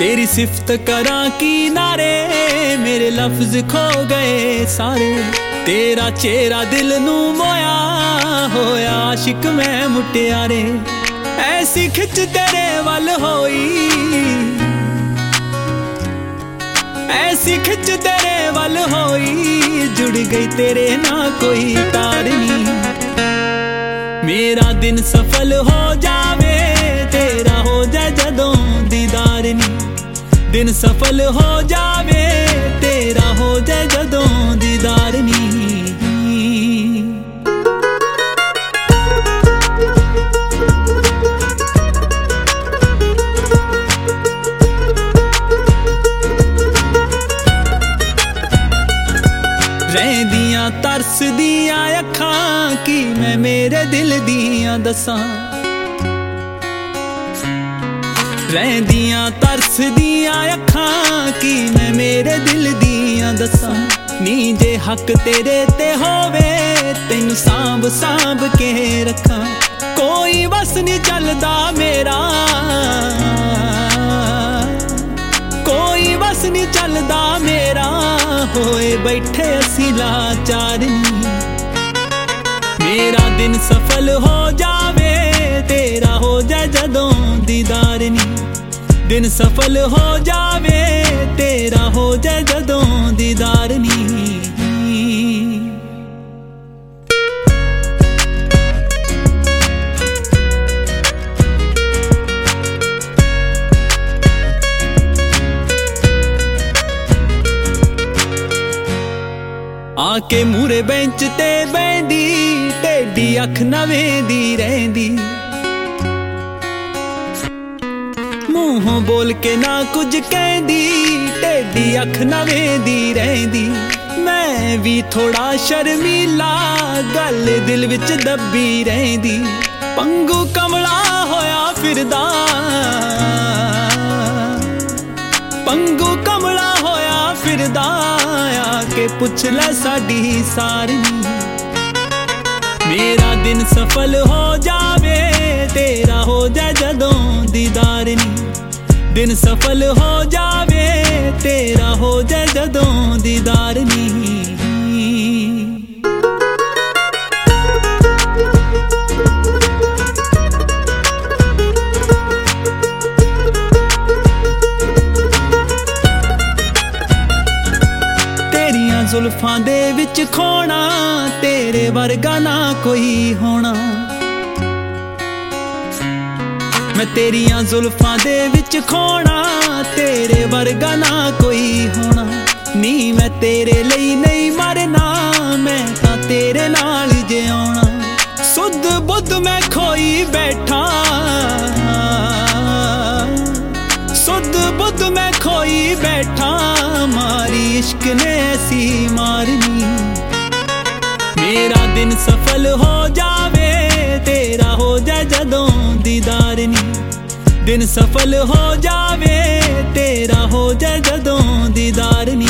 तेरी सिफत करा की नारे, मेरे लफ्ज खो गए सारे। तेरा चेहरा दिल नू मोया, होया आशिक मैं मुटियारे। ऐसी खिच तेरे वल होई, ऐसी खिच तेरे वल होई, जुड़ गई तेरे ना कोई तार नी। मेरा दिन सफल हो जावे, तेरा हो जाए जदों दीदार नी। दिन सफल हो जावे, तेरा हो जाए जदों दीदार नी। रहंदियां तरसदियां अखां की मैं मेरे दिल दियां दसां। रहंदियां तरसदियां अखां की मैं मेरे दिल दियां दसां। नी जे हक तेरे ते होवे, तैनू सांभ सांभ के रखां। कोई बस नहीं चलदा मेरा, कोई बस नहीं चलदा मेरा, होए बैठे असी लाचार नी। मेरा दिन सफल हो जावे, तेरा हो जाए जदों दीदार नी। दिन सफल हो जावे, तेरा हो जाए जदों दीदार नी। आके मूरे बेंच ते बैंदी, टेढ़ी अख नवें दी रहंदी। मूहों बोल के ना कुछ कहंदी, टेढ़ी अख नवें दी रहंदी। मैं भी थोड़ा शर्मीला, गल दिल विच दबी रहंदी। पंगू कमला होया फिरदा, पंगू कमला होया फिरदा। आके पुछ ले साडी सारी, मेरा दिन सफल हो जावे, तेरा हो जाए जदों दीदार नी। दिन सफल हो जावे, तेरा हो जाए जदों दीदार नी। जुल्फां दे विच खोना, तेरे वर्गा ना कोई होना। मैं तेरियां जुल्फां दे विच खोना, तेरे वर्गा ना कोई होना। नी मैं तेरे लई नहीं मरना, मैं तां तेरे नाल जिउणा। सुध बुध मैं खोई बैठा, सुध बुध मैं खोई बैठा। मारी इश्क ने ऐसी मारनी। मेरा दिन सफल हो जावे, तेरा हो जाए जदों दीदार नी। दिन सफल हो जावे, तेरा हो जाए जदों दीदार नी।